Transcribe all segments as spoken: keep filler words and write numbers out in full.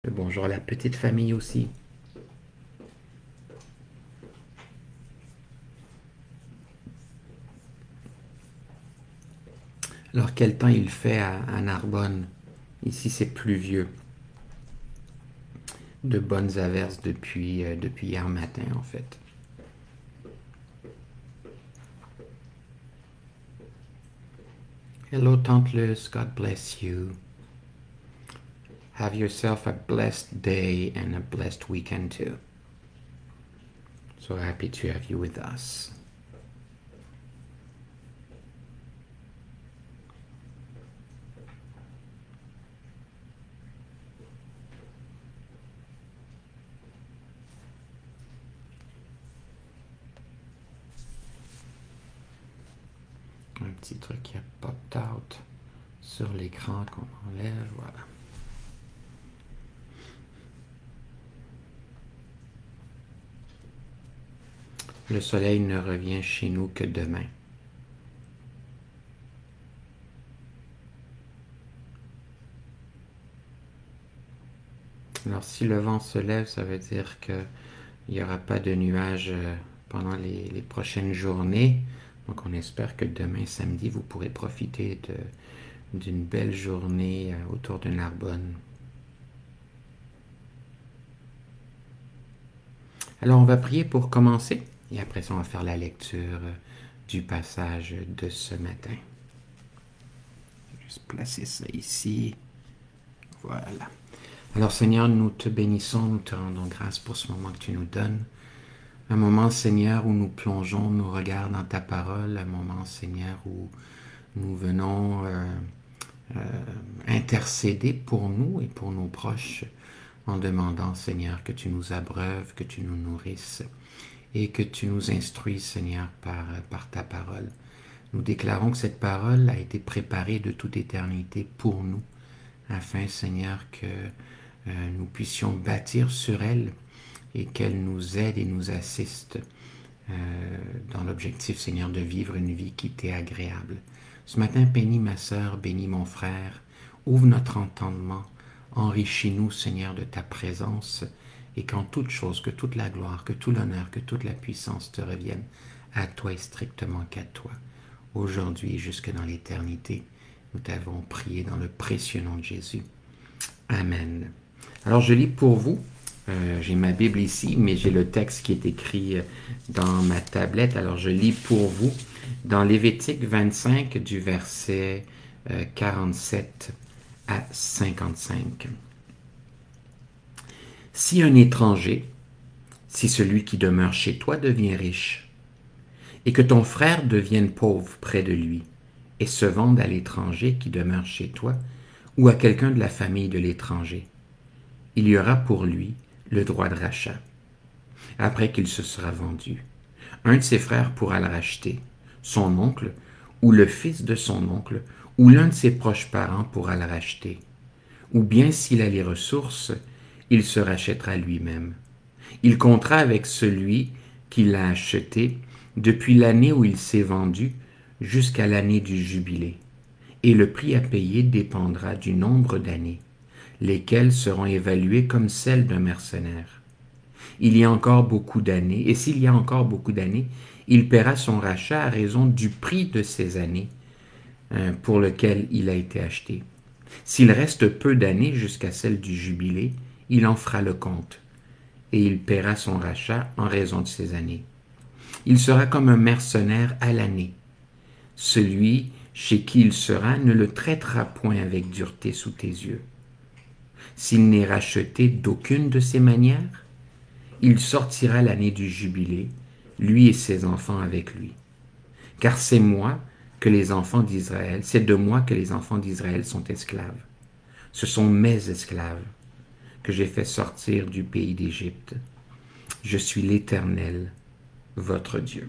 Bonjour à la petite famille aussi. Alors, quel temps il fait à, à Narbonne? Ici, c'est pluvieux. De bonnes averses depuis, euh, depuis hier matin, en fait. Hello, Tante Luce. God bless you. Have yourself a blessed day and a blessed weekend, too. So happy to have you with us. Un petit truc qui a popped out sur l'écran qu'on enlève. Voilà. Le soleil ne revient chez nous que demain. Alors, si le vent se lève, ça veut dire qu'il n'y aura pas de nuages pendant les, les prochaines journées. Donc, on espère que demain, samedi, vous pourrez profiter de, d'une belle journée autour de Narbonne. Alors, on va prier pour commencer. Et après ça, on va faire la lecture du passage de ce matin. Je vais juste placer ça ici. Voilà. Alors Seigneur, nous te bénissons, nous te rendons grâce pour ce moment que tu nous donnes. Un moment, Seigneur, où nous plongeons nos regards dans ta parole. Un moment, Seigneur, où nous venons euh, euh, intercéder pour nous et pour nos proches en demandant, Seigneur, que tu nous abreuves, que tu nous nourrisses et que tu nous instruises, Seigneur, par, par ta parole. Nous déclarons que cette parole a été préparée de toute éternité pour nous, afin, Seigneur, que euh, nous puissions bâtir sur elle et qu'elle nous aide et nous assiste euh, dans l'objectif, Seigneur, de vivre une vie qui t'est agréable. Ce matin, bénis ma sœur, bénis mon frère, ouvre notre entendement, enrichis-nous, Seigneur, de ta présence, et qu'en toute chose, que toute la gloire, que tout l'honneur, que toute la puissance te reviennent à toi et strictement qu'à toi, aujourd'hui et jusque dans l'éternité. Nous t'avons prié dans le précieux nom de Jésus. Amen. Alors, je lis pour vous. Euh, j'ai ma Bible ici, mais j'ai le texte qui est écrit dans ma tablette. Alors, je lis pour vous dans Lévitique vingt-cinq, du verset euh, quarante-sept à cinquante-cinq. Si un étranger, si celui qui demeure chez toi devient riche, et que ton frère devienne pauvre près de lui, et se vende à l'étranger qui demeure chez toi, ou à quelqu'un de la famille de l'étranger, il y aura pour lui le droit de rachat. Après qu'il se sera vendu, un de ses frères pourra le racheter, son oncle, ou le fils de son oncle, ou l'un de ses proches parents pourra le racheter. Ou bien s'il a les ressources, il se rachètera lui-même. Il comptera avec celui qui l'a acheté depuis l'année où il s'est vendu jusqu'à l'année du jubilé, et le prix à payer dépendra du nombre d'années, lesquelles seront évaluées comme celles d'un mercenaire. Il y a encore beaucoup d'années, et s'il y a encore beaucoup d'années, il paiera son rachat à raison du prix de ces années euh, pour lequel il a été acheté. S'il reste peu d'années jusqu'à celle du jubilé, il en fera le compte, et il paiera son rachat en raison de ces années. Il sera comme un mercenaire à l'année. Celui chez qui il sera ne le traitera point avec dureté sous tes yeux. S'il n'est racheté d'aucune de ces manières, il sortira l'année du jubilé, lui et ses enfants avec lui. Car c'est moi que les enfants d'Israël, c'est de moi que les enfants d'Israël sont esclaves. Ce sont mes esclaves que j'ai fait sortir du pays d'Égypte. Je suis l'Éternel, votre Dieu.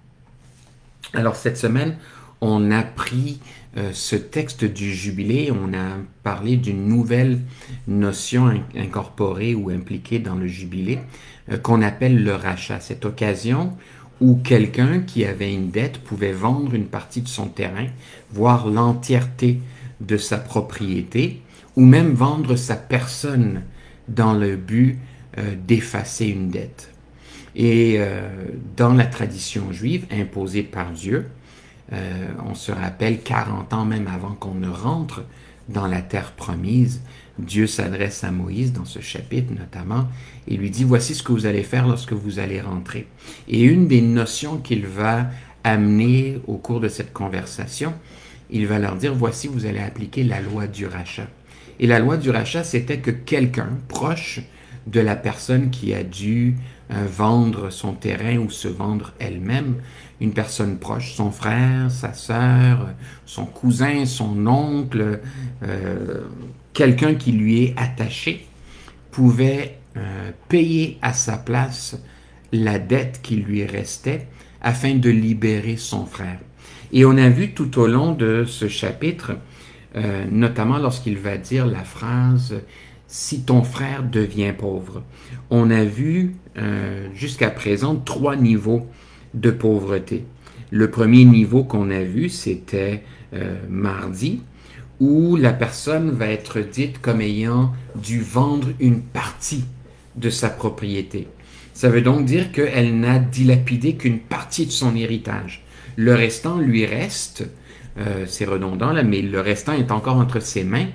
Alors cette semaine, on a pris euh, ce texte du jubilé, on a parlé d'une nouvelle notion in- incorporée ou impliquée dans le jubilé euh, qu'on appelle le rachat. Cette occasion où quelqu'un qui avait une dette pouvait vendre une partie de son terrain, voire l'entièreté de sa propriété, ou même vendre sa personne dans le but euh, d'effacer une dette. Et euh, dans la tradition juive imposée par Dieu, euh, on se rappelle quarante ans même avant qu'on ne rentre dans la terre promise, Dieu s'adresse à Moïse dans ce chapitre notamment et lui dit « Voici ce que vous allez faire lorsque vous allez rentrer. » Et une des notions qu'il va amener au cours de cette conversation, il va leur dire « Voici, vous allez appliquer la loi du rachat. » Et la loi du rachat, c'était que quelqu'un proche de la personne qui a dû euh, vendre son terrain ou se vendre elle-même, une personne proche, son frère, sa sœur, son cousin, son oncle, euh, quelqu'un qui lui est attaché, pouvait euh, payer à sa place la dette qui lui restait afin de libérer son frère. Et on a vu tout au long de ce chapitre, euh, notamment lorsqu'il va dire la phrase « Si ton frère devient pauvre », on a vu euh, jusqu'à présent trois niveaux de pauvreté. Le premier niveau qu'on a vu, c'était euh, mardi, où la personne va être dite comme ayant dû vendre une partie de sa propriété. Ça veut donc dire qu'elle n'a dilapidé qu'une partie de son héritage. Le restant lui reste, euh, c'est redondant là, mais le restant est encore entre ses mains,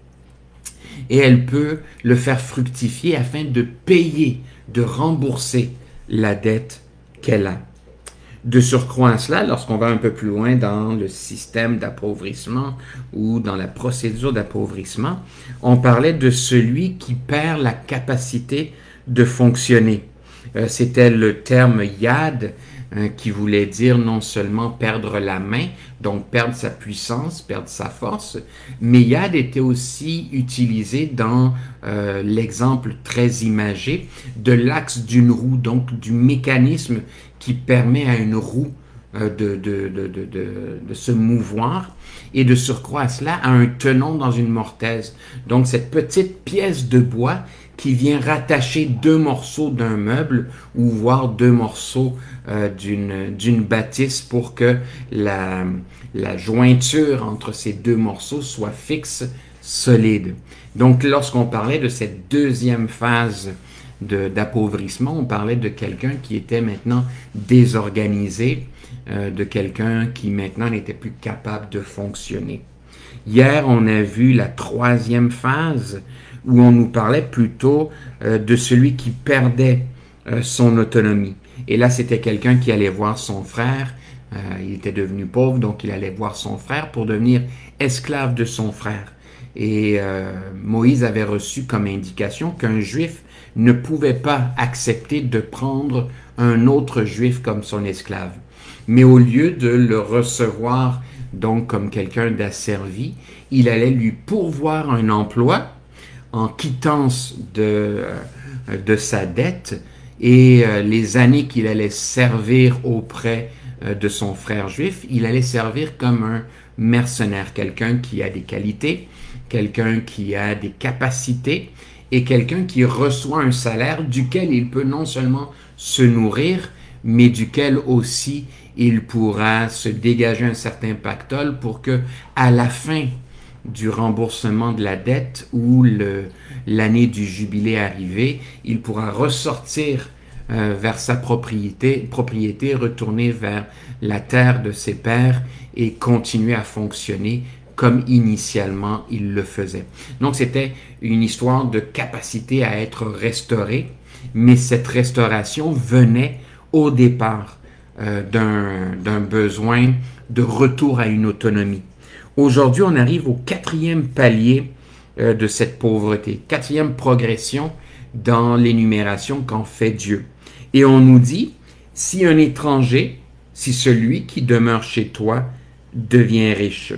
et elle peut le faire fructifier afin de payer, de rembourser la dette qu'elle a. De surcroît à cela, lorsqu'on va un peu plus loin dans le système d'appauvrissement ou dans la procédure d'appauvrissement, on parlait de celui qui perd la capacité de fonctionner. Euh, c'était le terme yad, hein, qui voulait dire non seulement perdre la main, donc perdre sa puissance, perdre sa force, mais yad était aussi utilisé dans euh, l'exemple très imagé de l'axe d'une roue, donc du mécanisme qui permet à une roue euh, de, de, de, de, de, de se mouvoir, et de surcroît à cela à un tenon dans une mortaise. Donc cette petite pièce de bois qui vient rattacher deux morceaux d'un meuble ou voire deux morceaux euh, d'une, d'une bâtisse pour que la, la jointure entre ces deux morceaux soit fixe, solide. Donc lorsqu'on parlait de cette deuxième phase de, d'appauvrissement, on parlait de quelqu'un qui était maintenant désorganisé, euh, de quelqu'un qui maintenant n'était plus capable de fonctionner. Hier, on a vu la troisième phase où on nous parlait plutôt euh, de celui qui perdait euh, son autonomie. Et là, c'était quelqu'un qui allait voir son frère. Euh, il était devenu pauvre, donc il allait voir son frère pour devenir esclave de son frère. Et euh, Moïse avait reçu comme indication qu'un juif ne pouvait pas accepter de prendre un autre juif comme son esclave. Mais au lieu de le recevoir donc comme quelqu'un d'asservi, il allait lui pourvoir un emploi en quittance de, de sa dette, et euh, les années qu'il allait servir auprès euh, de son frère juif, il allait servir comme un mercenaire, quelqu'un qui a des qualités, quelqu'un qui a des capacités et quelqu'un qui reçoit un salaire duquel il peut non seulement se nourrir, mais duquel aussi il pourra se dégager un certain pactole pour que, à la fin du remboursement de la dette ou le, l'année du jubilé arrivée, il pourra ressortir euh, vers sa propriété, propriété, retourner vers la terre de ses pères et continuer à fonctionner comme initialement il le faisait. Donc c'était une histoire de capacité à être restauré, mais cette restauration venait au départ euh, d'un, d'un besoin de retour à une autonomie. Aujourd'hui, on arrive au quatrième palier euh, de cette pauvreté, quatrième progression dans l'énumération qu'en fait Dieu. Et on nous dit, si un étranger, si celui qui demeure chez toi devient riche.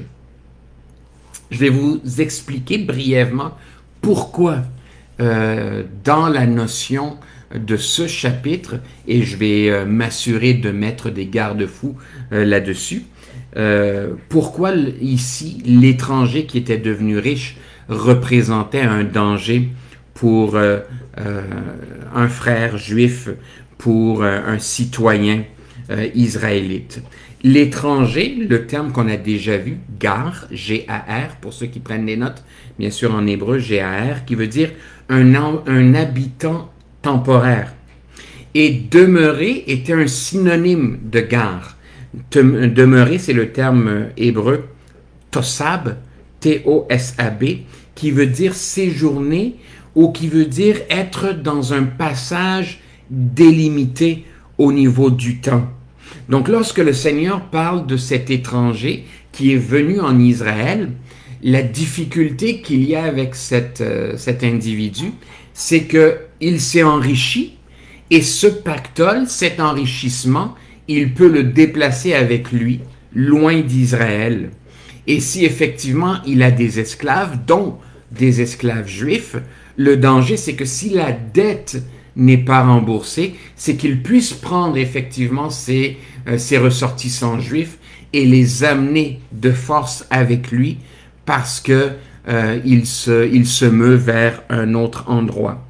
Je vais vous expliquer brièvement pourquoi euh, dans la notion de ce chapitre, et je vais euh, m'assurer de mettre des garde-fous euh, là-dessus, Euh, pourquoi ici l'étranger qui était devenu riche représentait un danger pour euh, euh, un frère juif, pour euh, un citoyen euh, israélite. L'étranger, le terme qu'on a déjà vu, gar, G A R, pour ceux qui prennent les notes, bien sûr en hébreu, G A R, qui veut dire un, un habitant temporaire. Et demeurer était un synonyme de gare. Demeurer, c'est le terme hébreu tosab, T O S A B, qui veut dire séjourner ou qui veut dire être dans un passage délimité au niveau du temps. Donc lorsque le Seigneur parle de cet étranger qui est venu en Israël, la difficulté qu'il y a avec cette, euh, cet individu, c'est qu'il s'est enrichi et ce pactole, cet enrichissement, il peut le déplacer avec lui, loin d'Israël. Et si effectivement il a des esclaves, dont des esclaves juifs, le danger c'est que si la dette n'est pas remboursée, c'est qu'il puisse prendre effectivement ses, euh, ses ressortissants juifs et les amener de force avec lui parce que euh, il se, il se meut vers un autre endroit.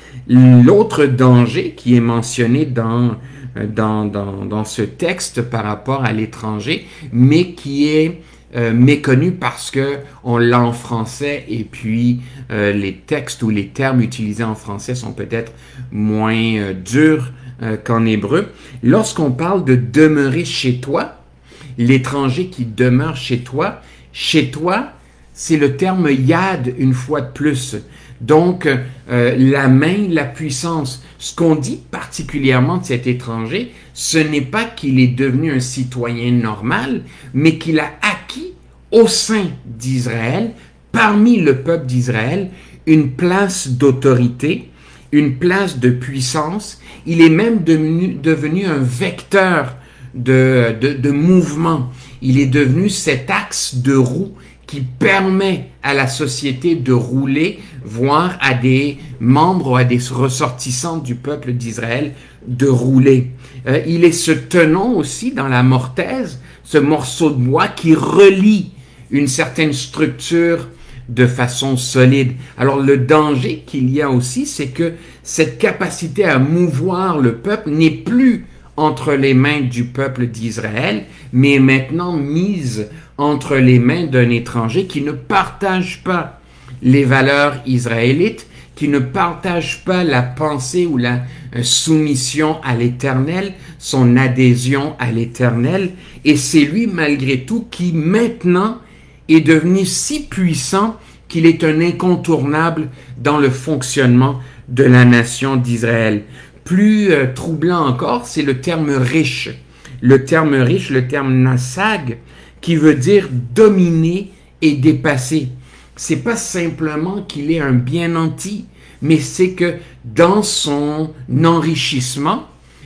L'autre danger qui est mentionné dans, dans, dans, dans ce texte par rapport à l'étranger, mais qui est euh, méconnu parce que on l'a en français et puis euh, les textes ou les termes utilisés en français sont peut-être moins euh, durs euh, qu'en hébreu. Lorsqu'on parle de demeurer chez toi, l'étranger qui demeure chez toi, chez toi, c'est le terme yad une fois de plus. Donc, euh, la main, la puissance. Ce qu'on dit particulièrement de cet étranger, ce n'est pas qu'il est devenu un citoyen normal, mais qu'il a acquis au sein d'Israël, parmi le peuple d'Israël, une place d'autorité, une place de puissance. Il est même devenu, devenu un vecteur de, de, de mouvement. Il est devenu cet axe de roue qui permet à la société de rouler, voire à des membres ou à des ressortissants du peuple d'Israël de rouler. Euh, il est ce tenon aussi dans la mortaise, ce morceau de bois qui relie une certaine structure de façon solide. Alors le danger qu'il y a aussi, c'est que cette capacité à mouvoir le peuple n'est plus entre les mains du peuple d'Israël, mais est maintenant mise entre les mains d'un étranger qui ne partage pas les valeurs israélites, qui ne partage pas la pensée ou la soumission à l'Éternel, son adhésion à l'Éternel, et c'est lui malgré tout qui maintenant est devenu si puissant qu'il est un incontournable dans le fonctionnement de la nation d'Israël. Plus euh, troublant encore, c'est le terme riche. Le terme riche, le terme nasag, qui veut dire dominer et dépasser. C'est pas simplement qu'il est un bien nanti, mais c'est que dans son enrichissement,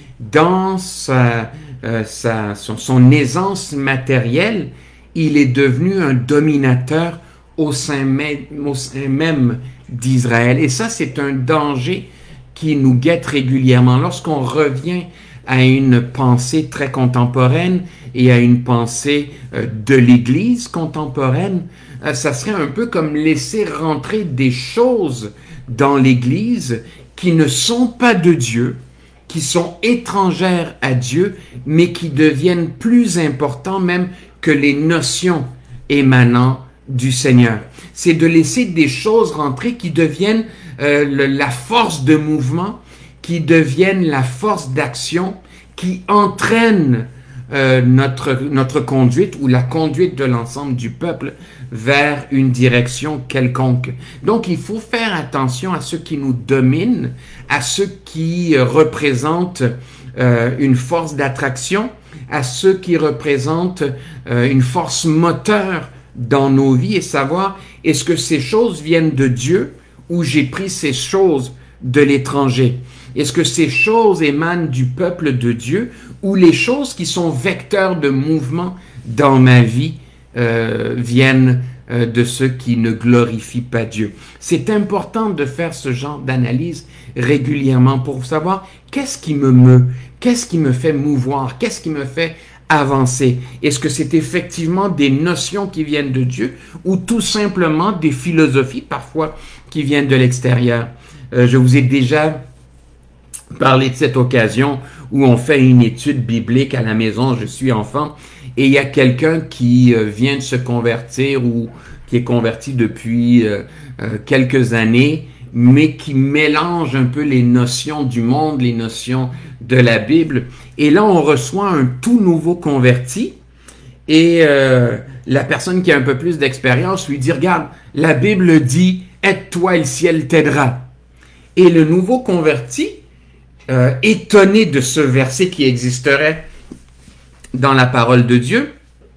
dans sa, euh, sa, son, son aisance matérielle, il est devenu un dominateur au sein même, au sein même d'Israël. Et ça, c'est un danger qui nous guette régulièrement. Lorsqu'on revient à une pensée très contemporaine et à une pensée euh, de l'Église contemporaine, euh, ça serait un peu comme laisser rentrer des choses dans l'Église qui ne sont pas de Dieu, qui sont étrangères à Dieu, mais qui deviennent plus importants même que les notions émanant du Seigneur. C'est de laisser des choses rentrer qui deviennent euh, le, la force de mouvement, qui deviennent la force d'action, qui entraînent euh, notre, notre conduite ou la conduite de l'ensemble du peuple vers une direction quelconque. Donc, il faut faire attention à ceux qui nous dominent, à ceux qui euh, représentent euh, une force d'attraction, à ceux qui représentent euh, une force moteur dans nos vies et savoir est-ce que ces choses viennent de Dieu ou j'ai pris ces choses de l'étranger? Est-ce que ces choses émanent du peuple de Dieu ou les choses qui sont vecteurs de mouvement dans ma vie euh, viennent euh, de ceux qui ne glorifient pas Dieu? C'est important de faire ce genre d'analyse régulièrement pour savoir qu'est-ce qui me meut, qu'est-ce qui me fait mouvoir, qu'est-ce qui me fait avancer. Est-ce que c'est effectivement des notions qui viennent de Dieu ou tout simplement des philosophies parfois qui viennent de l'extérieur? Euh, je vous ai déjà parlé de cette occasion où on fait une étude biblique à la maison, je suis enfant, et il y a quelqu'un qui euh, vient de se convertir ou qui est converti depuis euh, euh, quelques années, mais qui mélange un peu les notions du monde, les notions de la Bible. Et là, on reçoit un tout nouveau converti, et euh, la personne qui a un peu plus d'expérience lui dit, regarde, la Bible dit, aide-toi et le ciel t'aidera. Et le nouveau converti, euh, étonné de ce verset qui existerait dans la parole de Dieu,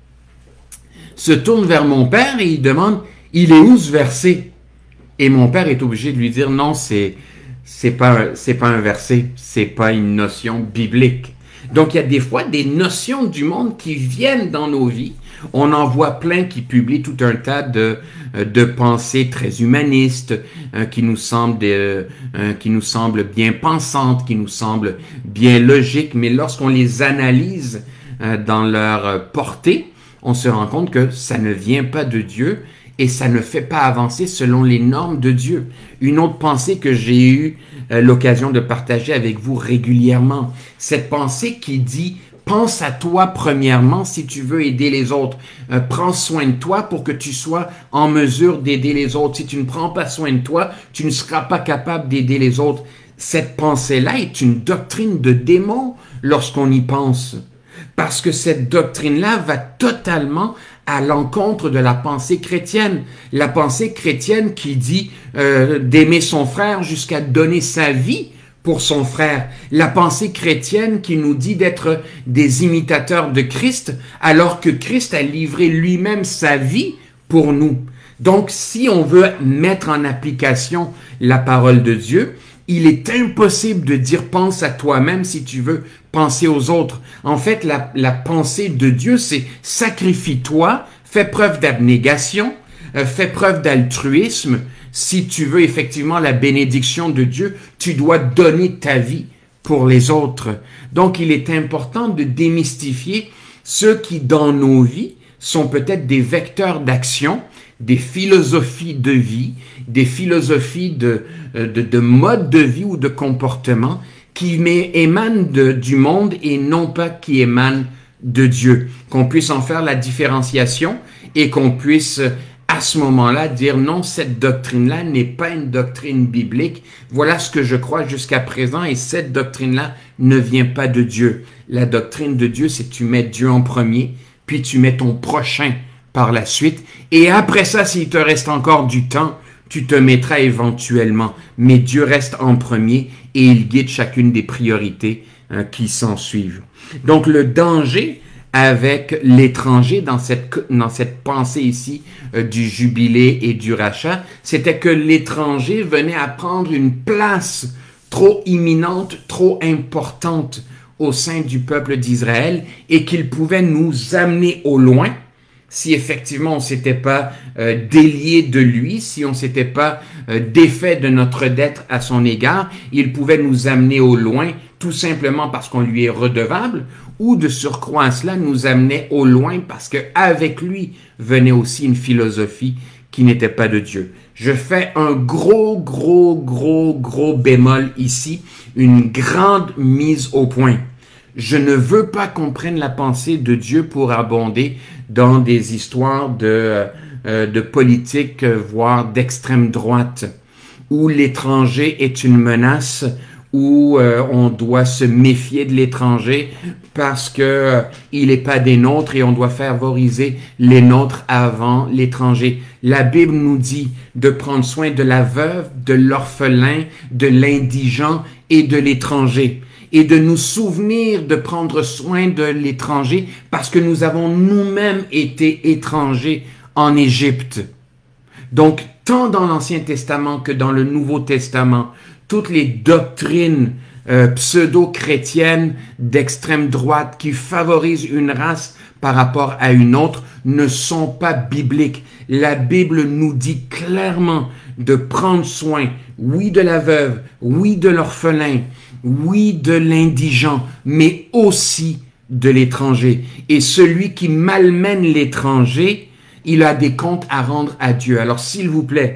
se tourne vers mon père et il demande, il est où ce verset? Et mon père est obligé de lui dire, non, c'est, c'est pas, c'est pas un verset, c'est pas une notion biblique. Donc, il y a des fois des notions du monde qui viennent dans nos vies. On en voit plein qui publient tout un tas de, de pensées très humanistes, euh, qui nous semblent de, euh, qui nous semblent bien pensantes, qui nous semblent bien logiques, mais lorsqu'on les analyse euh, dans leur portée, on se rend compte que ça ne vient pas de Dieu et ça ne fait pas avancer selon les normes de Dieu. Une autre pensée que j'ai eu euh, l'occasion de partager avec vous régulièrement, cette pensée qui dit « Pense à toi premièrement si tu veux aider les autres. Euh, prends soin de toi pour que tu sois en mesure d'aider les autres. Si tu ne prends pas soin de toi, tu ne seras pas capable d'aider les autres. » Cette pensée-là est une doctrine de démon lorsqu'on y pense. Parce que cette doctrine-là va totalement à l'encontre de la pensée chrétienne. La pensée chrétienne qui dit euh, d'aimer son frère jusqu'à donner sa vie pour son frère. La pensée chrétienne qui nous dit d'être des imitateurs de Christ, alors que Christ a livré lui-même sa vie pour nous. Donc, si on veut mettre en application la parole de Dieu, il est impossible de dire « pense à toi-même » si tu veux penser aux autres. En fait, la, la pensée de Dieu, c'est « sacrifie-toi, fais preuve d'abnégation, euh, fais preuve d'altruisme. Si tu veux effectivement la bénédiction de Dieu, tu dois donner ta vie pour les autres. » Donc, il est important de démystifier ceux qui, dans nos vies, sont peut-être des vecteurs d'action, des philosophies de vie, des philosophies de, de, de mode de vie ou de comportement qui émanent de, du monde et non pas qui émanent de Dieu. Qu'on puisse en faire la différenciation et qu'on puisse à ce moment-là dire non, cette doctrine-là n'est pas une doctrine biblique. Voilà ce que je crois jusqu'à présent et cette doctrine-là ne vient pas de Dieu. La doctrine de Dieu, c'est que tu mets Dieu en premier, puis tu mets ton prochain par la suite. Et après ça, s'il te reste encore du temps, tu te mettras éventuellement. Mais Dieu reste en premier et il guide chacune des priorités hein, qui s'en suivent. Donc, le danger avec l'étranger dans cette, dans cette pensée ici euh, du jubilé et du rachat, c'était que l'étranger venait à prendre une place trop imminente, trop importante au sein du peuple d'Israël et qu'il pouvait nous amener au loin si effectivement on ne s'était pas euh, délié de lui, si on ne s'était pas euh, défait de notre dette à son égard, il pouvait nous amener au loin tout simplement parce qu'on lui est redevable ou de surcroît à cela nous amenait au loin parce qu'avec lui venait aussi une philosophie qui n'était pas de Dieu. Je fais un gros, gros, gros, gros bémol ici, une grande mise au point. Je ne veux pas qu'on prenne la pensée de Dieu pour abonder dans des histoires de, euh, de politique, voire d'extrême droite, où l'étranger est une menace, où euh, on doit se méfier de l'étranger parce que euh, il n'est pas des nôtres et on doit favoriser les nôtres avant l'étranger. La Bible nous dit de prendre soin de la veuve, de l'orphelin, de l'indigent et de l'étranger. Et de nous souvenir de prendre soin de l'étranger parce que nous avons nous-mêmes été étrangers en Égypte. Donc, tant dans l'Ancien Testament que dans le Nouveau Testament, toutes les doctrines euh, pseudo-chrétiennes d'extrême droite qui favorisent une race par rapport à une autre ne sont pas bibliques. La Bible nous dit clairement de prendre soin, oui, de la veuve, oui, de l'orphelin, oui, de l'indigent, mais aussi de l'étranger. Et celui qui malmène l'étranger, il a des comptes à rendre à Dieu. Alors, s'il vous plaît,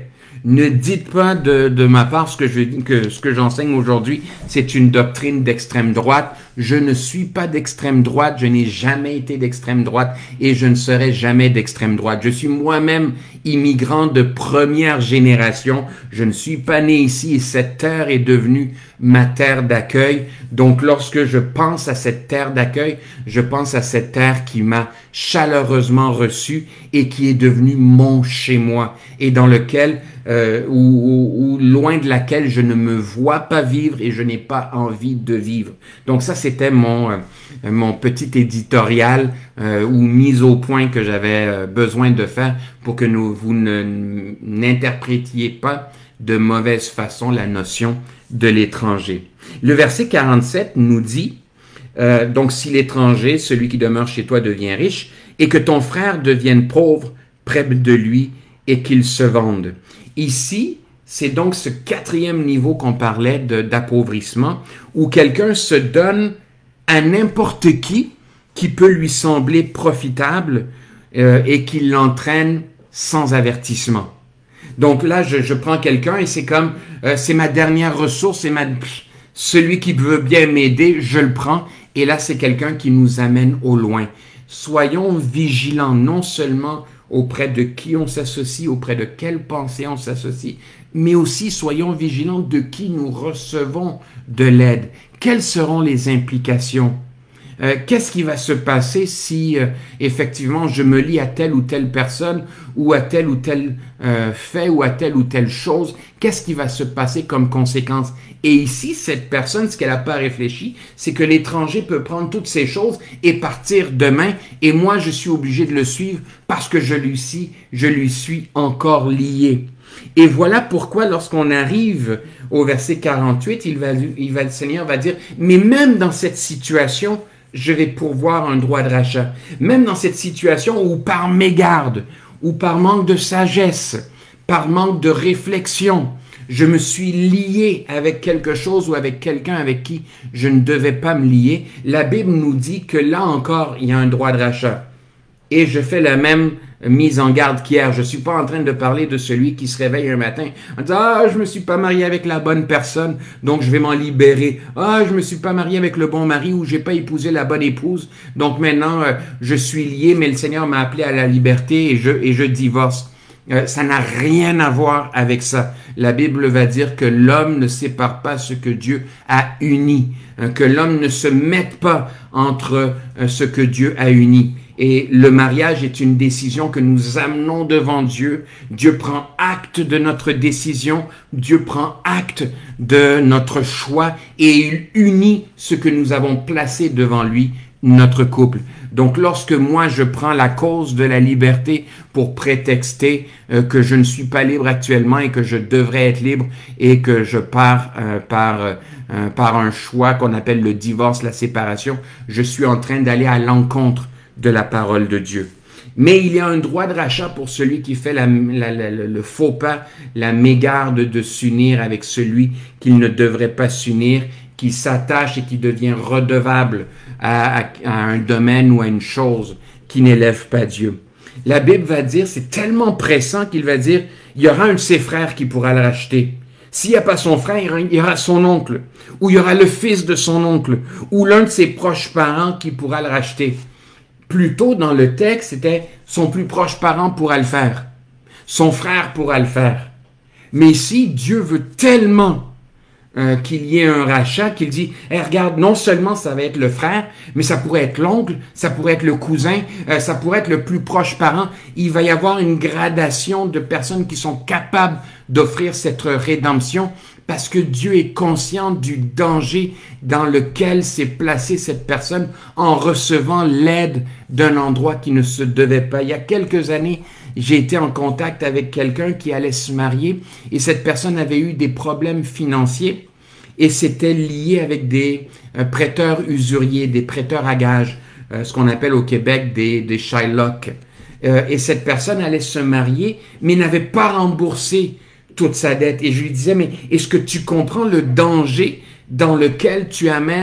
Ne dites pas de, de ma part ce que, je, que ce que j'enseigne aujourd'hui, c'est une doctrine d'extrême droite. Je ne suis pas d'extrême droite, je n'ai jamais été d'extrême droite et je ne serai jamais d'extrême droite. Je suis moi-même immigrant de première génération. Je ne suis pas né ici et cette terre est devenue ma terre d'accueil. Donc lorsque je pense à cette terre d'accueil, je pense à cette terre qui m'a chaleureusement reçu et qui est devenue mon chez-moi et dans lequel Euh, ou, ou, ou loin de laquelle je ne me vois pas vivre et je n'ai pas envie de vivre. Donc ça, c'était mon, euh, mon petit éditorial euh, ou mise au point que j'avais euh, besoin de faire pour que nous, vous ne, n'interprétiez pas de mauvaise façon la notion de l'étranger. Le verset quarante-sept nous dit, euh, donc si l'étranger, celui qui demeure chez toi, devient riche, et que ton frère devienne pauvre près de lui et qu'il se vende. Ici, c'est donc ce quatrième niveau qu'on parlait de, d'appauvrissement, où quelqu'un se donne à n'importe qui qui peut lui sembler profitable euh, et qui l'entraîne sans avertissement. Donc là, je, je prends quelqu'un et c'est comme, euh, c'est ma dernière ressource, c'est ma, celui qui veut bien m'aider, je le prends. Et là, c'est quelqu'un qui nous amène au loin. Soyons vigilants, non seulement auprès de qui on s'associe, auprès de quelle pensée on s'associe, mais aussi soyons vigilants de qui nous recevons de l'aide. Quelles seront les implications? Euh, qu'est-ce qui va se passer si euh, effectivement je me lie à telle ou telle personne ou à tel ou tel euh, fait ou à telle ou telle chose? Qu'est-ce qui va se passer comme conséquence? Et ici, cette personne, ce qu'elle n'a pas réfléchi, c'est que l'étranger peut prendre toutes ces choses et partir demain et moi, je suis obligé de le suivre parce que je lui suis, je lui suis encore lié. Et voilà pourquoi lorsqu'on arrive au verset quarante-huit, il va, il va, le Seigneur va dire, mais même dans cette situation, je vais pourvoir un droit de rachat. Même dans cette situation où par mégarde, ou par manque de sagesse, par manque de réflexion, je me suis lié avec quelque chose ou avec quelqu'un avec qui je ne devais pas me lier, la Bible nous dit que là encore, il y a un droit de rachat. Et je fais la même mise en garde qu'hier. Je ne suis pas en train de parler de celui qui se réveille un matin en disant « Ah, je me suis pas marié avec la bonne personne, donc je vais m'en libérer. Ah, je me suis pas marié avec le bon mari ou j'ai pas épousé la bonne épouse, donc maintenant euh, je suis lié, mais le Seigneur m'a appelé à la liberté et je, et je divorce. » Euh, ça n'a rien à voir avec ça. La Bible va dire que l'homme ne sépare pas ce que Dieu a uni, hein, que l'homme ne se mette pas entre euh, ce que Dieu a uni. Et le mariage est une décision que nous amenons devant Dieu. Dieu prend acte de notre décision. Dieu prend acte de notre choix et il unit ce que nous avons placé devant lui, notre couple. Donc, lorsque moi, je prends la cause de la liberté pour prétexter euh, que je ne suis pas libre actuellement et que je devrais être libre et que je pars euh, par, euh, par un choix qu'on appelle le divorce, la séparation, je suis en train d'aller à l'encontre de la parole de Dieu. Mais il y a un droit de rachat pour celui qui fait la, la, la, le faux pas, la mégarde de s'unir avec celui qu'il ne devrait pas s'unir, qui s'attache et qui devient redevable à, à, à un domaine ou à une chose qui n'élève pas Dieu. La Bible va dire, c'est tellement pressant qu'il va dire, il y aura un de ses frères qui pourra le racheter. S'il n'y a pas son frère, il y aura son oncle, ou il y aura le fils de son oncle, ou l'un de ses proches parents qui pourra le racheter. Plus tôt dans le texte, c'était son plus proche parent pourra le faire. Son frère pourra le faire. Mais ici, Dieu veut tellement euh, qu'il y ait un rachat qu'il dit, hey, regarde, non seulement ça va être le frère, mais ça pourrait être l'oncle, ça pourrait être le cousin, euh, ça pourrait être le plus proche parent. Il va y avoir une gradation de personnes qui sont capables d'offrir cette rédemption parce que Dieu est conscient du danger dans lequel s'est placée cette personne en recevant l'aide d'un endroit qui ne se devait pas. Il y a quelques années, j'ai été en contact avec quelqu'un qui allait se marier et cette personne avait eu des problèmes financiers et c'était lié avec des euh, prêteurs usuriers, des prêteurs à gages, euh, ce qu'on appelle au Québec des, des Shylock. Euh, et cette personne allait se marier mais n'avait pas remboursé toute sa dette. Et je lui disais, mais est-ce que tu comprends le danger dans lequel tu amènes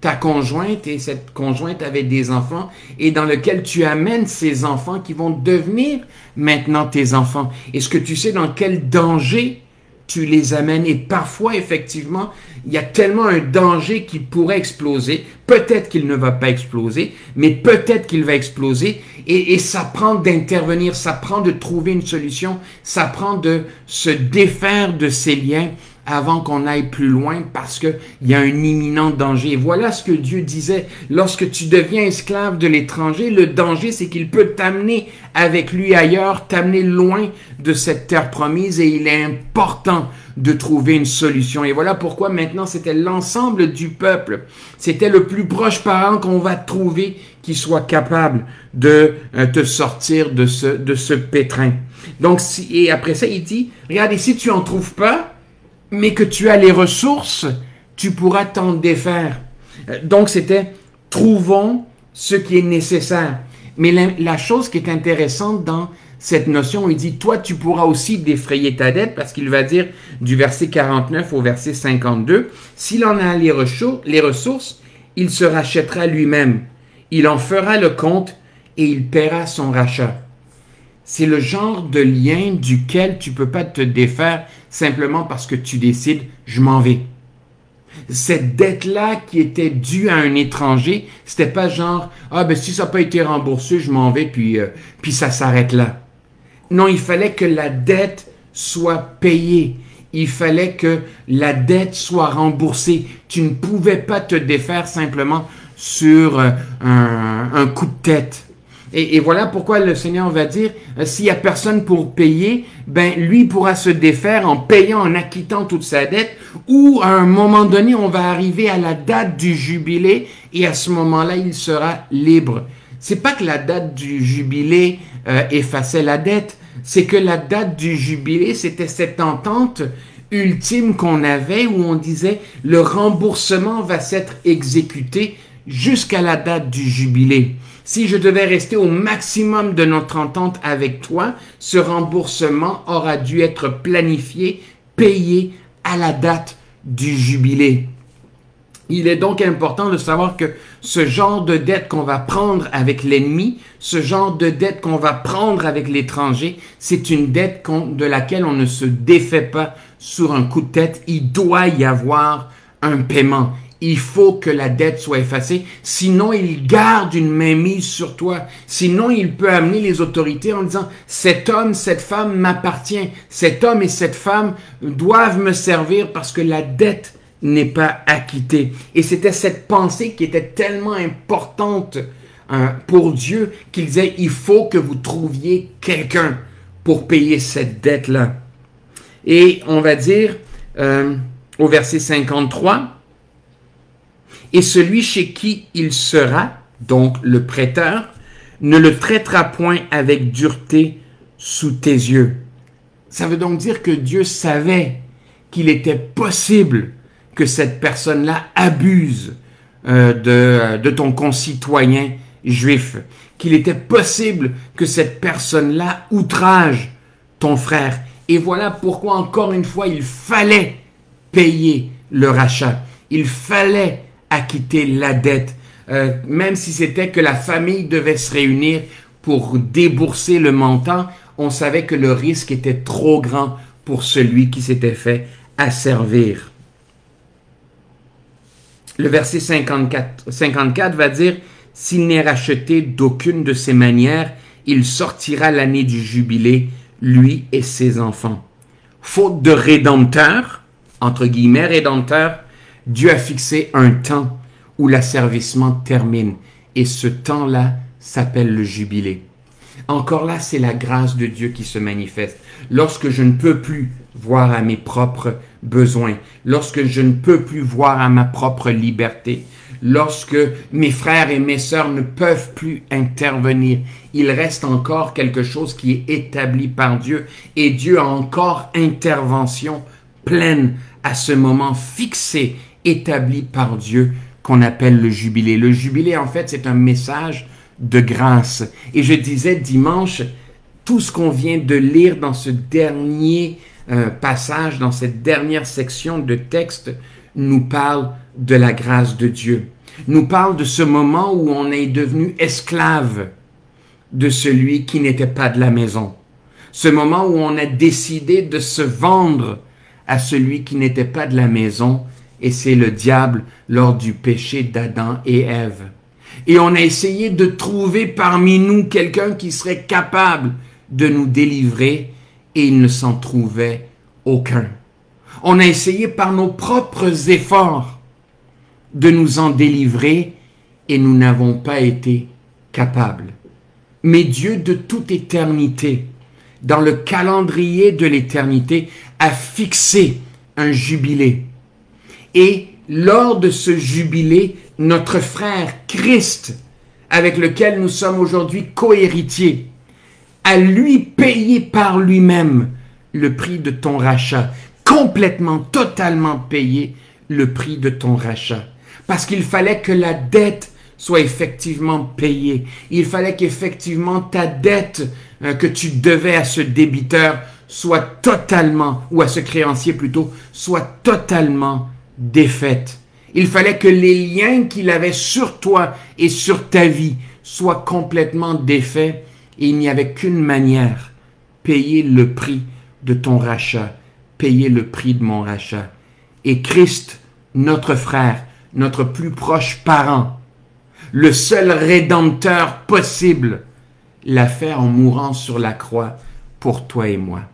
ta conjointe et cette conjointe avait des enfants et dans lequel tu amènes ces enfants qui vont devenir maintenant tes enfants. Est-ce que tu sais dans quel danger tu les amènes? Et parfois, effectivement, il y a tellement un danger qui pourrait exploser. Peut-être qu'il ne va pas exploser, mais peut-être qu'il va exploser. Et, et ça prend d'intervenir, ça prend de trouver une solution, ça prend de se défaire de ces liens avant qu'on aille plus loin parce qu'il y a un imminent danger. Et voilà ce que Dieu disait. Lorsque tu deviens esclave de l'étranger, le danger, c'est qu'il peut t'amener avec lui ailleurs, t'amener loin de cette terre promise et il est important de trouver une solution. Et voilà pourquoi maintenant c'était l'ensemble du peuple. C'était le plus proche parent qu'on va trouver qui soit capable de euh, te sortir de ce, de ce pétrin. Donc, si, et après ça, il dit, regarde, et si tu en trouves pas, mais que tu as les ressources, tu pourras t'en défaire. Donc, c'était « trouvons ce qui est nécessaire ». Mais la, la chose qui est intéressante dans cette notion, il dit « toi, tu pourras aussi défrayer ta dette » parce qu'il va dire du verset quarante-neuf au verset cinquante-deux, « s'il en a les ressources, les ressources, il se rachètera lui-même. Il en fera le compte et il paiera son rachat. » C'est le genre de lien duquel tu peux pas te défaire simplement parce que tu décides « je m'en vais ». Cette dette-là qui était due à un étranger, c'était pas genre « ah ben si ça n'a pas été remboursé, je m'en vais puis, euh, puis ça s'arrête là ». Non, il fallait que la dette soit payée. Il fallait que la dette soit remboursée. Tu ne pouvais pas te défaire simplement sur euh, un, un coup de tête. Et, et voilà pourquoi le Seigneur va dire, euh, s'il n'y a personne pour payer, ben lui pourra se défaire en payant, en acquittant toute sa dette, ou à un moment donné, on va arriver à la date du jubilé, et à ce moment-là, il sera libre. C'est pas que la date du jubilé euh, effaçait la dette, c'est que la date du jubilé, c'était cette entente ultime qu'on avait où on disait, le remboursement va s'être exécuté jusqu'à la date du jubilé. Si je devais rester au maximum de notre entente avec toi, ce remboursement aura dû être planifié, payé à la date du jubilé. Il est donc important de savoir que ce genre de dette qu'on va prendre avec l'ennemi, ce genre de dette qu'on va prendre avec l'étranger, c'est une dette qu'on, de laquelle on ne se défait pas sur un coup de tête. Il doit y avoir un paiement. Il faut que la dette soit effacée, sinon il garde une mainmise sur toi. Sinon, il peut amener les autorités en disant « cet homme, cette femme m'appartient. Cet homme et cette femme doivent me servir parce que la dette n'est pas acquittée. » Et c'était cette pensée qui était tellement importante hein, pour Dieu qu'il disait « il faut que vous trouviez quelqu'un pour payer cette dette-là. » Et on va dire euh, au verset cinquante-trois, et celui chez qui il sera, donc le prêteur, ne le traitera point avec dureté sous tes yeux. Ça veut donc dire que Dieu savait qu'il était possible que cette personne-là abuse euh, de, de ton concitoyen juif, qu'il était possible que cette personne-là outrage ton frère. Et voilà pourquoi, encore une fois, il fallait payer le rachat. Il fallait acquitter la dette, euh, même si c'était que la famille devait se réunir pour débourser le montant, on savait que le risque était trop grand pour celui qui s'était fait asservir. Le verset cinquante-quatre, cinquante-quatre va dire « S'il n'est racheté d'aucune de ces manières, il sortira l'année du jubilé, lui et ses enfants. » Faute de rédempteur, entre guillemets rédempteur, Dieu a fixé un temps où l'asservissement termine et ce temps-là s'appelle le jubilé. Encore là, c'est la grâce de Dieu qui se manifeste. Lorsque je ne peux plus voir à mes propres besoins, lorsque je ne peux plus voir à ma propre liberté, lorsque mes frères et mes sœurs ne peuvent plus intervenir, il reste encore quelque chose qui est établi par Dieu et Dieu a encore intervention pleine à ce moment fixé, établi par Dieu qu'on appelle le jubilé. Le jubilé, en fait, c'est un message de grâce. Et je disais dimanche, tout ce qu'on vient de lire dans ce dernier euh, passage, dans cette dernière section de texte, nous parle de la grâce de Dieu. nous parle de ce moment où on est devenu esclave de celui qui n'était pas de la maison. Ce moment où on a décidé de se vendre à celui qui n'était pas de la maison, et c'est le diable lors du péché d'Adam et Ève. Et on a essayé de trouver parmi nous quelqu'un qui serait capable de nous délivrer, et il ne s'en trouvait aucun. On a essayé par nos propres efforts de nous en délivrer, et nous n'avons pas été capables. Mais Dieu de toute éternité, dans le calendrier de l'éternité, a fixé un jubilé. Et lors de ce jubilé, notre frère Christ, avec lequel nous sommes aujourd'hui co-héritiers, a lui payé par lui-même le prix de ton rachat, complètement, totalement payé le prix de ton rachat. Parce qu'il fallait que la dette soit effectivement payée. Il fallait qu'effectivement ta dette euh, que tu devais à ce débiteur soit totalement, ou à ce créancier plutôt, soit totalement défaite. Il fallait que les liens qu'il avait sur toi et sur ta vie soient complètement défaits, et il n'y avait qu'une manière: payer le prix de ton rachat, payer le prix de mon rachat. Et Christ, notre frère, notre plus proche parent, le seul rédempteur possible, l'a fait en mourant sur la croix pour toi et moi.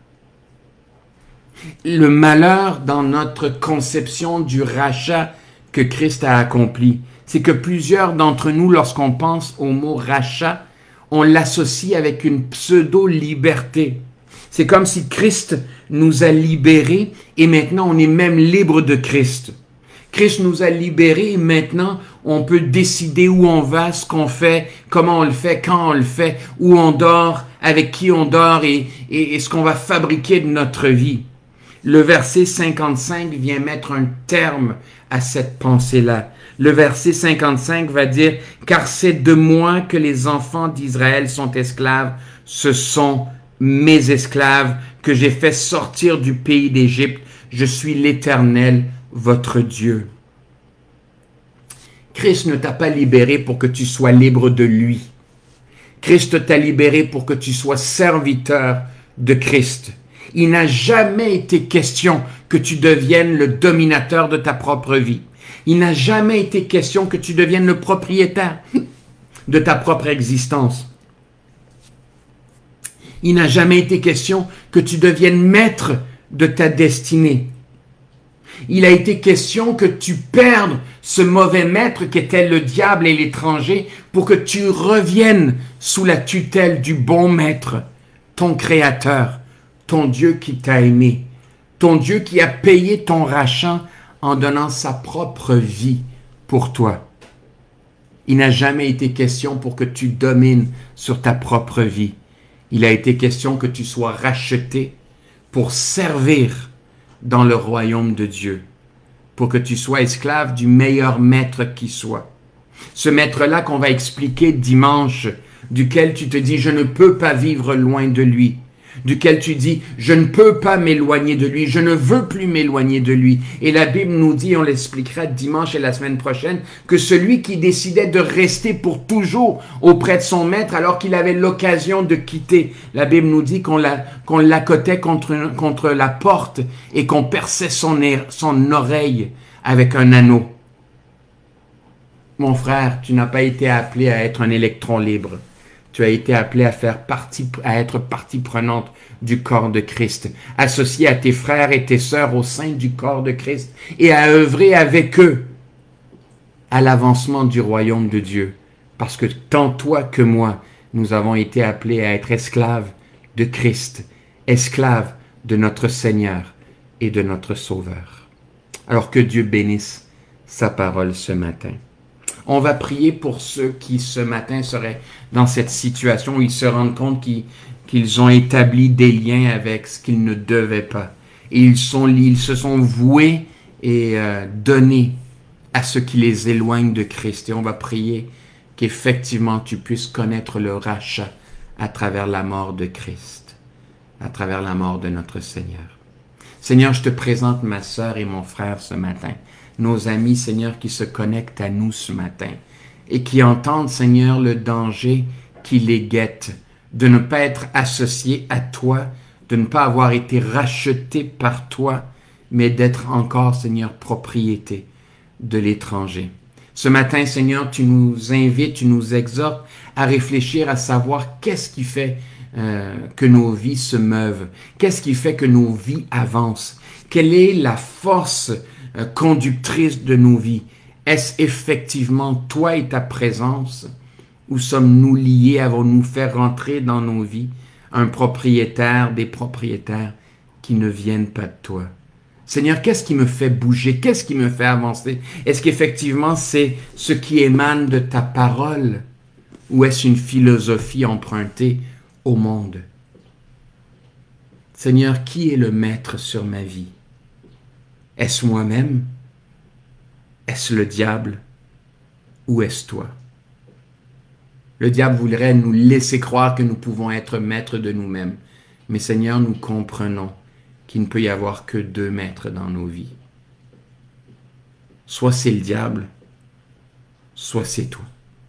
Le malheur dans notre conception du rachat que Christ a accompli, c'est que plusieurs d'entre nous, lorsqu'on pense au mot rachat, on l'associe avec une pseudo-liberté. C'est comme si Christ nous a libérés et maintenant on est même libre de Christ. Christ nous a libérés et maintenant on peut décider où on va, ce qu'on fait, comment on le fait, quand on le fait, où on dort, avec qui on dort et, et, et ce qu'on va fabriquer de notre vie. Le verset cinquante-cinq vient mettre un terme à cette pensée-là. Le verset cinquante-cinq va dire « Car c'est de moi que les enfants d'Israël sont esclaves, ce sont mes esclaves que j'ai fait sortir du pays d'Égypte. Je suis l'Éternel, votre Dieu. » Christ ne t'a pas libéré pour que tu sois libre de lui. Christ t'a libéré pour que tu sois serviteur de Christ. Il n'a jamais été question que tu deviennes le dominateur de ta propre vie. Il n'a jamais été question que tu deviennes le propriétaire de ta propre existence. Il n'a jamais été question que tu deviennes maître de ta destinée. Il a été question que tu perdes ce mauvais maître qu'était le diable et l'étranger pour que tu reviennes sous la tutelle du bon maître, ton créateur, ton Dieu qui t'a aimé, ton Dieu qui a payé ton rachat en donnant sa propre vie pour toi. Il n'a jamais été question pour que tu domines sur ta propre vie. Il a été question que tu sois racheté pour servir dans le royaume de Dieu, pour que tu sois esclave du meilleur maître qui soit. Ce maître-là qu'on va expliquer dimanche, duquel tu te dis « je ne peux pas vivre loin de lui », duquel tu dis « je ne peux pas m'éloigner de lui, je ne veux plus m'éloigner de lui ». Et la Bible nous dit, on l'expliquera dimanche et la semaine prochaine, que celui qui décidait de rester pour toujours auprès de son maître alors qu'il avait l'occasion de quitter, la Bible nous dit qu'on la, qu'on l'accotait contre, contre la porte et qu'on perçait son, son oreille avec un anneau. Mon frère, tu n'as pas été appelé à être un électron libre. Tu as été appelé à faire partie, à être partie prenante du corps de Christ, associé à tes frères et tes sœurs au sein du corps de Christ et à œuvrer avec eux à l'avancement du royaume de Dieu. Parce que tant toi que moi, nous avons été appelés à être esclaves de Christ, esclaves de notre Seigneur et de notre Sauveur. Alors que Dieu bénisse sa parole ce matin. On va prier pour ceux qui, ce matin, seraient dans cette situation où ils se rendent compte qu'ils, qu'ils ont établi des liens avec ce qu'ils ne devaient pas. Et ils, sont, ils se sont voués et euh, donnés à ce qui les éloigne de Christ. Et on va prier qu'effectivement tu puisses connaître le rachat à travers la mort de Christ, à travers la mort de notre Seigneur. Seigneur, je te présente ma sœur et mon frère ce matin. nos amis, Seigneur, qui se connectent à nous ce matin et qui entendent, Seigneur, le danger qui les guette, de ne pas être associés à toi, de ne pas avoir été rachetés par toi, mais d'être encore, Seigneur, propriété de l'étranger. Ce matin, Seigneur, tu nous invites, tu nous exhortes à réfléchir, à savoir qu'est-ce qui fait euh, que nos vies se meuvent, qu'est-ce qui fait que nos vies avancent, quelle est la force euh, conductrice de nos vies. Est-ce effectivement toi et ta présence, ou sommes-nous liés, avons-nous fait rentrer dans nos vies un propriétaire, des propriétaires qui ne viennent pas de toi? Seigneur, qu'est-ce qui me fait bouger? Qu'est-ce qui me fait avancer? Est-ce qu'effectivement c'est ce qui émane de ta parole? Ou est-ce une philosophie empruntée au monde? Seigneur, qui est le maître sur ma vie? Est-ce moi-même? Est-ce le diable? Ou est-ce toi? Le diable voudrait nous laisser croire que nous pouvons être maîtres de nous-mêmes. Mais Seigneur, nous comprenons qu'il ne peut y avoir que deux maîtres dans nos vies. Soit c'est le diable, soit c'est toi.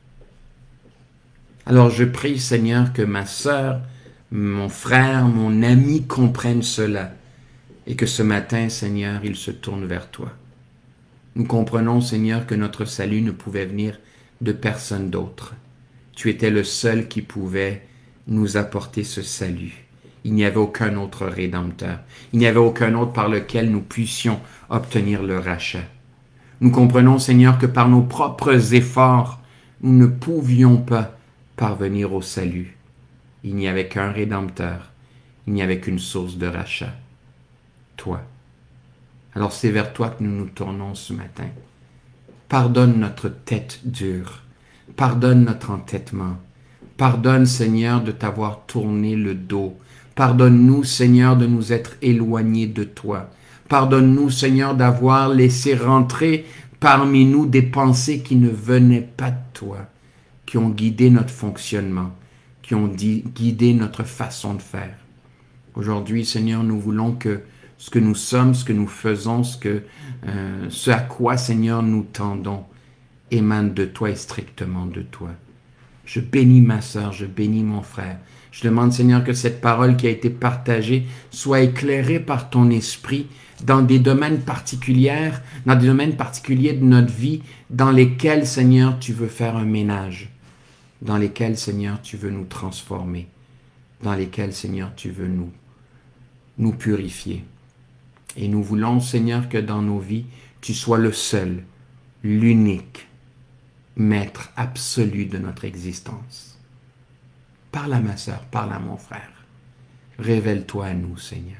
Alors je prie, Seigneur, que ma sœur, mon frère, mon ami comprennent cela et que ce matin, Seigneur, ils se tournent vers toi. Nous comprenons, Seigneur, que notre salut ne pouvait venir de personne d'autre. Tu étais le seul qui pouvait nous apporter ce salut. Il n'y avait aucun autre rédempteur. Il n'y avait aucun autre par lequel nous puissions obtenir le rachat. Nous comprenons, Seigneur, que par nos propres efforts, nous ne pouvions pas parvenir au salut. Il n'y avait qu'un rédempteur. Il n'y avait qu'une source de rachat. Toi. Alors c'est vers toi que nous nous tournons ce matin. Pardonne notre tête dure. Pardonne notre entêtement. Pardonne, Seigneur, de t'avoir tourné le dos. Pardonne-nous, Seigneur, de nous être éloignés de toi. Pardonne-nous, Seigneur, d'avoir laissé rentrer parmi nous des pensées qui ne venaient pas de toi, qui ont guidé notre fonctionnement, qui ont guidé notre façon de faire. Aujourd'hui, Seigneur, nous voulons que ce que nous sommes, ce que nous faisons, ce, que, euh, ce à quoi, Seigneur, nous tendons, émane de toi et strictement de toi. Je bénis ma sœur, je bénis mon frère. Je demande, Seigneur, que cette parole qui a été partagée soit éclairée par ton esprit dans des domaines particuliers, dans des domaines particuliers de notre vie, dans lesquels, Seigneur, tu veux faire un ménage, dans lesquels, Seigneur, tu veux nous transformer, dans lesquels, Seigneur, tu veux nous, nous purifier. Et nous voulons, Seigneur, que dans nos vies, tu sois le seul, l'unique maître absolu de notre existence. Parle à ma sœur, parle à mon frère. Révèle-toi à nous, Seigneur,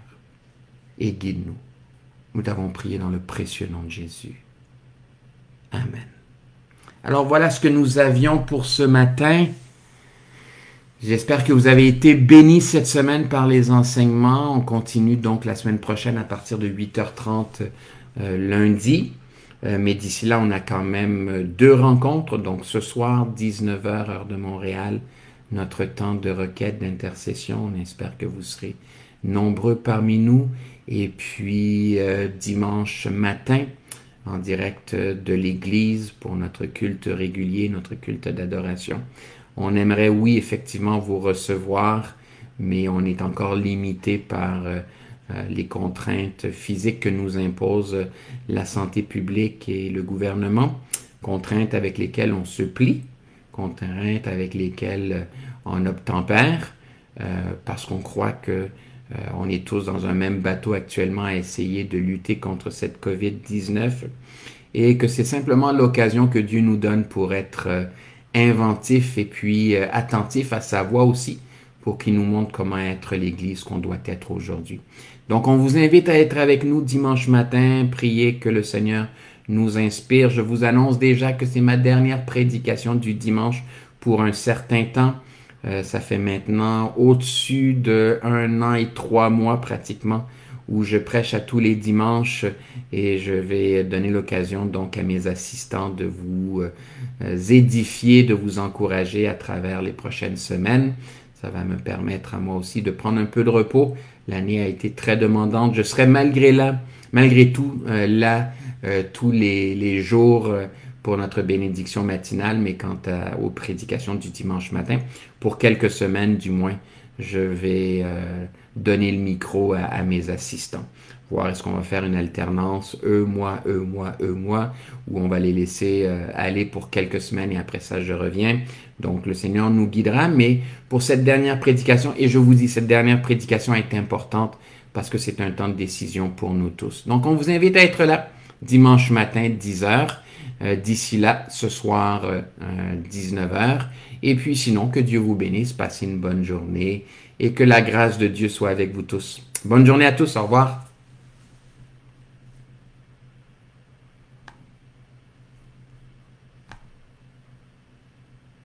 et guide-nous. Nous t'avons prié dans le précieux nom de Jésus. Amen. Alors voilà ce que nous avions pour ce matin. J'espère que vous avez été bénis cette semaine par les enseignements. On continue donc la semaine prochaine à partir de huit heures trente euh, lundi. Euh, mais d'ici là, on a quand même deux rencontres. Donc ce soir, dix-neuf heures, heure de Montréal, notre temps de requête, d'intercession. On espère que vous serez nombreux parmi nous. Et puis euh, dimanche matin, en direct de l'église pour notre culte régulier, notre culte d'adoration. On aimerait, oui, effectivement, vous recevoir, mais on est encore limité par euh, les contraintes physiques que nous impose la santé publique et le gouvernement, contraintes avec lesquelles on se plie, contraintes avec lesquelles on obtempère, euh, parce qu'on croit que euh, on est tous dans un même bateau actuellement à essayer de lutter contre cette covid dix-neuf et que c'est simplement l'occasion que Dieu nous donne pour être euh, inventif et puis euh, attentif à sa voix aussi, pour qu'il nous montre comment être l'Église qu'on doit être aujourd'hui. Donc, on vous invite à être avec nous dimanche matin, prier que le Seigneur nous inspire. Je vous annonce déjà que c'est ma dernière prédication du dimanche pour un certain temps. Euh, ça fait maintenant au-dessus de un an et trois mois pratiquement où je prêche à tous les dimanches et je vais donner l'occasion donc à mes assistants de vous euh, édifier, de vous encourager à travers les prochaines semaines. Ça va me permettre à moi aussi de prendre un peu de repos. L'année a été très demandante. Je serai malgré là, malgré tout euh, là euh, tous les, les jours euh, pour notre bénédiction matinale, mais quant à, aux prédications du dimanche matin, pour quelques semaines du moins, je vais euh, donner le micro à, à mes assistants. Voir est-ce qu'on va faire une alternance, eux, moi, eux, moi, eux, moi, ou on va les laisser euh, aller pour quelques semaines et après ça, je reviens. Donc, le Seigneur nous guidera, mais pour cette dernière prédication, et je vous dis, cette dernière prédication est importante parce que c'est un temps de décision pour nous tous. Donc, on vous invite à être là dimanche matin, dix heures. Euh, d'ici là, ce soir, euh, dix-neuf heures. Et puis sinon, que Dieu vous bénisse, passez une bonne journée et que la grâce de Dieu soit avec vous tous. Bonne journée à tous, au revoir.